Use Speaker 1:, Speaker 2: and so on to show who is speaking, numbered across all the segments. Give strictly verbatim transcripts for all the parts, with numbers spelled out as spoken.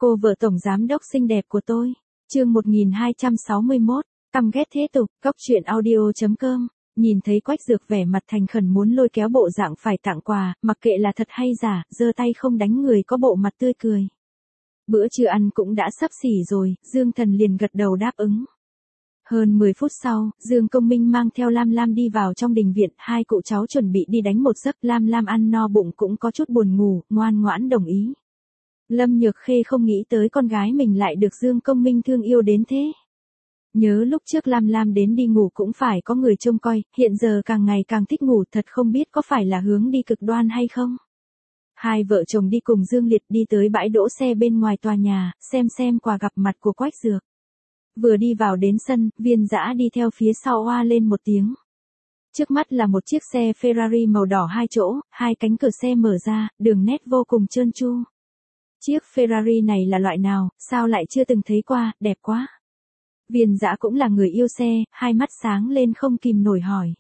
Speaker 1: Cô vợ tổng giám đốc xinh đẹp của tôi. Chương một nghìn hai trăm sáu mươi mốt, căm ghét thế tục, góc truyện audio chấm com. Nhìn thấy Quách Dược vẻ mặt thành khẩn muốn lôi kéo bộ dạng phải tặng quà, mặc kệ là thật hay giả, giơ tay không đánh người có bộ mặt tươi cười. Bữa trưa ăn cũng đã sắp xỉ rồi, Dương Thần liền gật đầu đáp ứng. Hơn mười phút sau, Dương Công Minh mang theo Lam Lam đi vào trong đình viện, hai cụ cháu chuẩn bị đi đánh một giấc, Lam Lam ăn no bụng cũng có chút buồn ngủ, ngoan ngoãn đồng ý. Lâm Nhược Khê không nghĩ tới con gái mình lại được Dương Công Minh thương yêu đến thế. Nhớ lúc trước Lam Lam đến đi ngủ cũng phải có người trông coi, hiện giờ càng ngày càng thích ngủ, thật không biết có phải là hướng đi cực đoan hay không. Hai vợ chồng đi cùng Dương Liệt đi tới bãi đỗ xe bên ngoài tòa nhà, xem xem quà gặp mặt của Quách Dược. Vừa đi vào đến sân, Viên Dã đi theo phía sau oa lên một tiếng. Trước mắt là một chiếc xe Ferrari màu đỏ hai chỗ, hai cánh cửa xe mở ra, đường nét vô cùng trơn tru. Chiếc Ferrari này là loại nào, sao lại chưa từng thấy qua, đẹp quá. Viên Dã cũng là người yêu xe, hai mắt sáng lên không kìm nổi hỏi.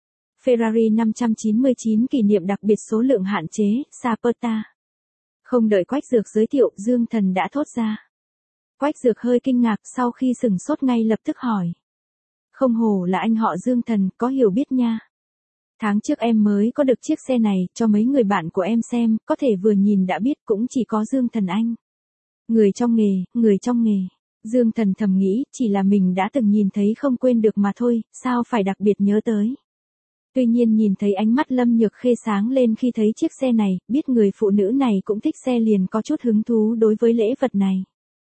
Speaker 1: Ferrari năm trăm chín mươi chín kỷ niệm đặc biệt số lượng hạn chế, Saperta. Không đợi Quách Dược giới thiệu, Dương Thần đã thốt ra. Quách Dược hơi kinh ngạc, sau khi sừng sốt ngay lập tức hỏi. Không hổ là anh họ Dương Thần, có hiểu biết nha. Tháng trước em mới có được chiếc xe này, cho mấy người bạn của em xem, có thể vừa nhìn đã biết cũng chỉ có Dương Thần anh. Người trong nghề, người trong nghề. Dương Thần thầm nghĩ, chỉ là mình đã từng nhìn thấy không quên được mà thôi, sao phải đặc biệt nhớ tới. Tuy nhiên nhìn thấy ánh mắt Lâm Nhược Khê sáng lên khi thấy chiếc xe này, biết người phụ nữ này cũng thích xe liền có chút hứng thú đối với lễ vật này.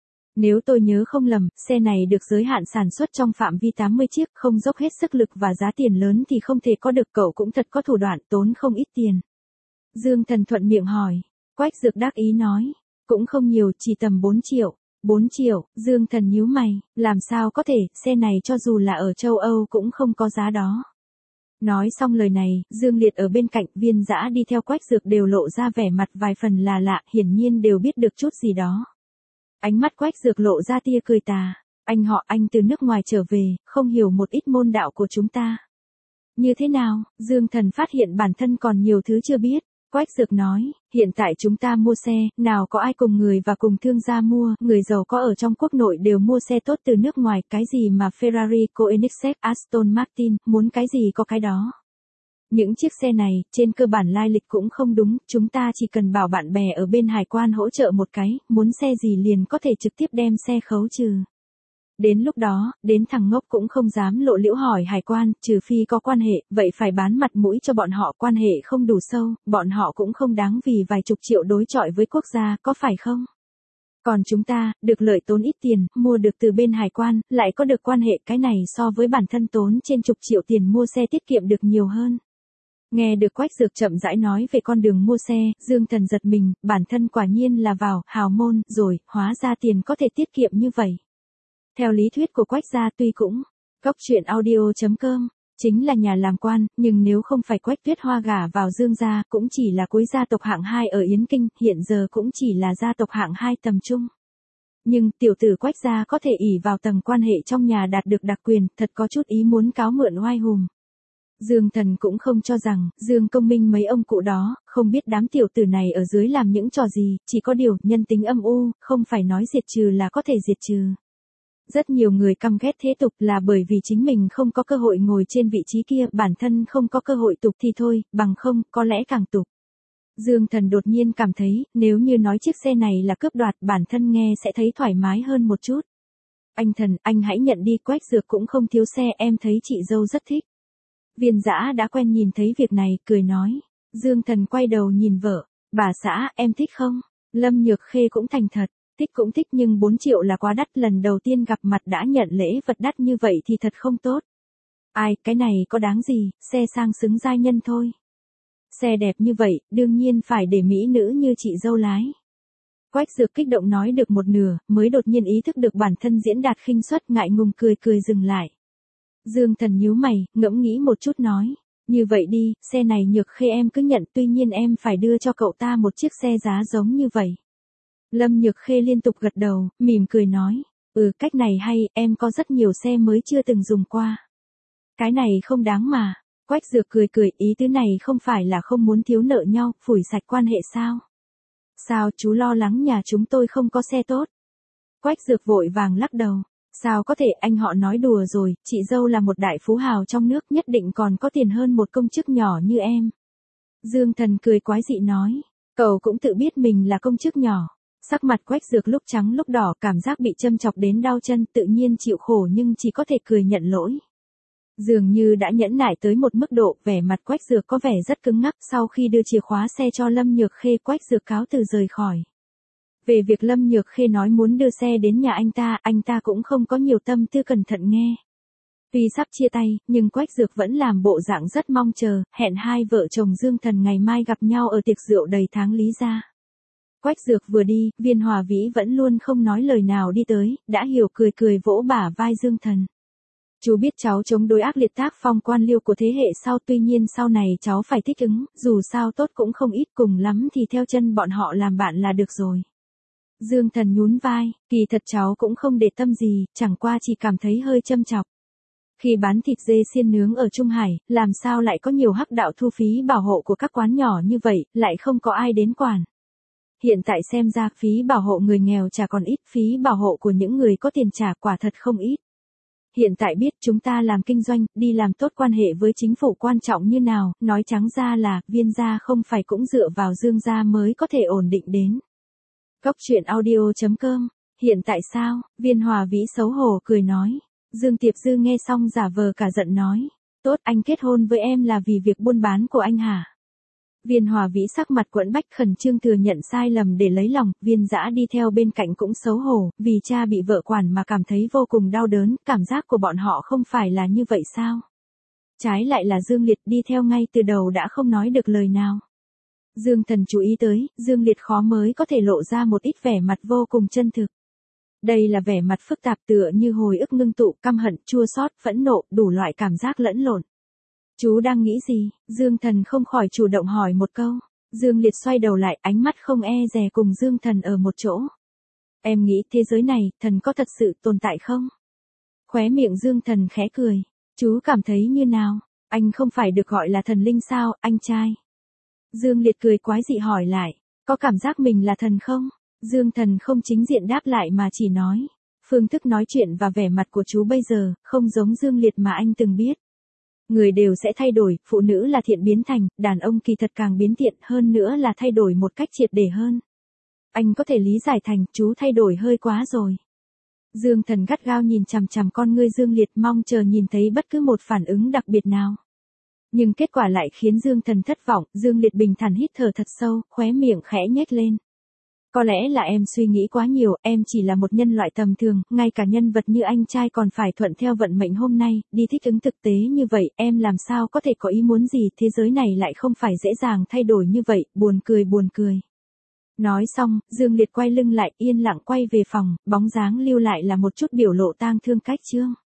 Speaker 1: Nếu tôi nhớ không lầm, xe này được giới hạn sản xuất trong phạm vi tám mươi chiếc, không dốc hết sức lực và giá tiền lớn thì không thể có được, cậu cũng thật có thủ đoạn, tốn không ít tiền. Dương Thần thuận miệng hỏi. Quách Dược đắc ý nói. Cũng không nhiều, chỉ tầm bốn triệu. bốn triệu, Dương Thần nhíu mày, làm sao có thể, xe này cho dù là ở châu Âu cũng không có giá đó. Nói xong lời này, Dương Liệt ở bên cạnh, Viên Dã đi theo Quách Dược đều lộ ra vẻ mặt vài phần là lạ, hiển nhiên đều biết được chút gì đó. Ánh mắt Quách Dược lộ ra tia cười tà. Anh họ, anh từ nước ngoài trở về, không hiểu một ít môn đạo của chúng ta. Như thế nào? Dương Thần phát hiện bản thân còn nhiều thứ chưa biết. Quách Dược nói, hiện tại chúng ta mua xe, nào có ai cùng người và cùng thương gia mua, người giàu có ở trong quốc nội đều mua xe tốt từ nước ngoài, cái gì mà Ferrari, Koenigsegg, Aston Martin, muốn cái gì có cái đó. Những chiếc xe này, trên cơ bản lai lịch cũng không đúng, chúng ta chỉ cần bảo bạn bè ở bên hải quan hỗ trợ một cái, muốn xe gì liền có thể trực tiếp đem xe khấu trừ. Đến lúc đó, đến thằng ngốc cũng không dám lộ liễu hỏi hải quan, trừ phi có quan hệ, vậy phải bán mặt mũi cho bọn họ, quan hệ không đủ sâu, bọn họ cũng không đáng vì vài chục triệu đối chọi với quốc gia, có phải không? Còn chúng ta, được lợi tốn ít tiền, mua được từ bên hải quan, lại có được quan hệ, cái này so với bản thân tốn trên chục triệu tiền mua xe tiết kiệm được nhiều hơn. Nghe được Quách Dược chậm rãi nói về con đường mua xe, Dương Thần giật mình, bản thân quả nhiên là vào hào môn rồi, hóa ra tiền có thể tiết kiệm như vậy. Theo lý thuyết của Quách gia tuy cũng, góc truyện audio chấm com, chính là nhà làm quan, nhưng nếu không phải Quách Tuyết Hoa gả vào Dương gia, cũng chỉ là cuối gia tộc hạng hai ở Yến Kinh, hiện giờ cũng chỉ là gia tộc hạng hai tầm trung. Nhưng tiểu tử Quách gia có thể ỷ vào tầng quan hệ trong nhà đạt được đặc quyền, thật có chút ý muốn cáo mượn oai hùm. Dương Thần cũng không cho rằng, Dương Công Minh mấy ông cụ đó, không biết đám tiểu tử này ở dưới làm những trò gì, chỉ có điều, nhân tính âm u, không phải nói diệt trừ là có thể diệt trừ. Rất nhiều người căm ghét thế tục là bởi vì chính mình không có cơ hội ngồi trên vị trí kia, bản thân không có cơ hội tục thì thôi, bằng không, có lẽ càng tục. Dương Thần đột nhiên cảm thấy, nếu như nói chiếc xe này là cướp đoạt, bản thân nghe sẽ thấy thoải mái hơn một chút. Anh Thần, anh hãy nhận đi, Quách Dược cũng không thiếu xe, em thấy chị dâu rất thích. Viên Dã đã quen nhìn thấy việc này, cười nói. Dương Thần quay đầu nhìn vợ, bà xã, em thích không? Lâm Nhược Khê cũng thành thật, thích cũng thích nhưng bốn triệu là quá đắt, lần đầu tiên gặp mặt đã nhận lễ vật đắt như vậy thì thật không tốt. Ai, cái này có đáng gì, xe sang xứng giai nhân thôi. Xe đẹp như vậy, đương nhiên phải để mỹ nữ như chị dâu lái. Quách Dược kích động nói được một nửa, mới đột nhiên ý thức được bản thân diễn đạt khinh suất, ngại ngùng cười cười dừng lại. Dương Thần nhíu mày, ngẫm nghĩ một chút nói, như vậy đi, xe này Nhược Khê em cứ nhận, tuy nhiên em phải đưa cho cậu ta một chiếc xe giá giống như vậy. Lâm Nhược Khê liên tục gật đầu, mỉm cười nói, ừ cách này hay, em có rất nhiều xe mới chưa từng dùng qua. Cái này không đáng mà. Quách Dược cười cười, ý tứ này không phải là không muốn thiếu nợ nhau, phủi sạch quan hệ sao? Sao chú lo lắng nhà chúng tôi không có xe tốt? Quách Dược vội vàng lắc đầu. Sao có thể, anh họ nói đùa rồi, chị dâu là một đại phú hào trong nước, nhất định còn có tiền hơn một công chức nhỏ như em. Dương Thần cười quái dị nói, cậu cũng tự biết mình là công chức nhỏ. Sắc mặt Quách Dược lúc trắng lúc đỏ, cảm giác bị châm chọc đến đau chân, tự nhiên chịu khổ nhưng chỉ có thể cười nhận lỗi. Dường như đã nhẫn nại tới một mức độ, vẻ mặt Quách Dược có vẻ rất cứng ngắc. Sau khi đưa chìa khóa xe cho Lâm Nhược Khê, Quách Dược cáo từ rời khỏi. Về việc Lâm Nhược Khê nói muốn đưa xe đến nhà anh ta, anh ta cũng không có nhiều tâm tư cẩn thận nghe. Tuy sắp chia tay, nhưng Quách Dược vẫn làm bộ dạng rất mong chờ, hẹn hai vợ chồng Dương Thần ngày mai gặp nhau ở tiệc rượu đầy tháng Lý gia. Quách Dược vừa đi, Viên Hòa Vĩ vẫn luôn không nói lời nào đi tới, đã hiểu cười cười vỗ bả vai Dương Thần. Chú biết cháu chống đối ác liệt tác phong quan liêu của thế hệ sau, tuy nhiên sau này cháu phải thích ứng, dù sao tốt cũng không ít, cùng lắm thì theo chân bọn họ làm bạn là được rồi. Dương Thần nhún vai, kỳ thật cháu cũng không để tâm gì, chẳng qua chỉ cảm thấy hơi châm chọc. Khi bán thịt dê xiên nướng ở Trung Hải, làm sao lại có nhiều hắc đạo thu phí bảo hộ của các quán nhỏ như vậy, lại không có ai đến quản. Hiện tại xem ra phí bảo hộ người nghèo trả còn ít, phí bảo hộ của những người có tiền trả quả thật không ít. Hiện tại biết chúng ta làm kinh doanh, đi làm tốt quan hệ với chính phủ quan trọng như nào, nói trắng ra là, Viên gia không phải cũng dựa vào Dương gia mới có thể ổn định đến. Góc truyện audio chấm com, hiện tại sao, Viên Hòa Vĩ xấu hổ cười nói. Dương Tiệp Dư nghe xong giả vờ cả giận nói, tốt, anh kết hôn với em là vì việc buôn bán của anh hả? Viên Hòa Vĩ sắc mặt quẫn bách khẩn trương thừa nhận sai lầm để lấy lòng, Viên Dã đi theo bên cạnh cũng xấu hổ, vì cha bị vợ quản mà cảm thấy vô cùng đau đớn, cảm giác của bọn họ không phải là như vậy sao? Trái lại là Dương Liệt đi theo ngay từ đầu đã không nói được lời nào. Dương Thần chú ý tới, Dương Liệt khó mới có thể lộ ra một ít vẻ mặt vô cùng chân thực. Đây là vẻ mặt phức tạp tựa như hồi ức ngưng tụ, căm hận, chua xót, phẫn nộ, đủ loại cảm giác lẫn lộn. Chú đang nghĩ gì? Dương Thần không khỏi chủ động hỏi một câu. Dương Liệt xoay đầu lại, ánh mắt không e dè cùng Dương Thần ở một chỗ. Em nghĩ thế giới này, thần có thật sự tồn tại không? Khóe miệng Dương Thần khẽ cười. Chú cảm thấy như nào? Anh không phải được gọi là thần linh sao, anh trai? Dương Liệt cười quái dị hỏi lại. Có cảm giác mình là thần không? Dương Thần không chính diện đáp lại mà chỉ nói. Phương thức nói chuyện và vẻ mặt của chú bây giờ, không giống Dương Liệt mà anh từng biết. Người đều sẽ thay đổi, phụ nữ là thiện biến thành, đàn ông kỳ thật càng biến tiện, hơn nữa là thay đổi một cách triệt để hơn. Anh có thể lý giải thành, chú thay đổi hơi quá rồi. Dương Thần gắt gao nhìn chằm chằm con ngươi Dương Liệt, mong chờ nhìn thấy bất cứ một phản ứng đặc biệt nào. Nhưng kết quả lại khiến Dương Thần thất vọng, Dương Liệt bình thản hít thở thật sâu, khóe miệng khẽ nhếch lên. Có lẽ là em suy nghĩ quá nhiều, em chỉ là một nhân loại tầm thường, ngay cả nhân vật như anh trai còn phải thuận theo vận mệnh hôm nay, đi thích ứng thực tế như vậy, em làm sao có thể có ý muốn gì, thế giới này lại không phải dễ dàng thay đổi như vậy, buồn cười buồn cười. Nói xong, Dương Liệt quay lưng lại, yên lặng quay về phòng, bóng dáng lưu lại là một chút biểu lộ tang thương cách chương.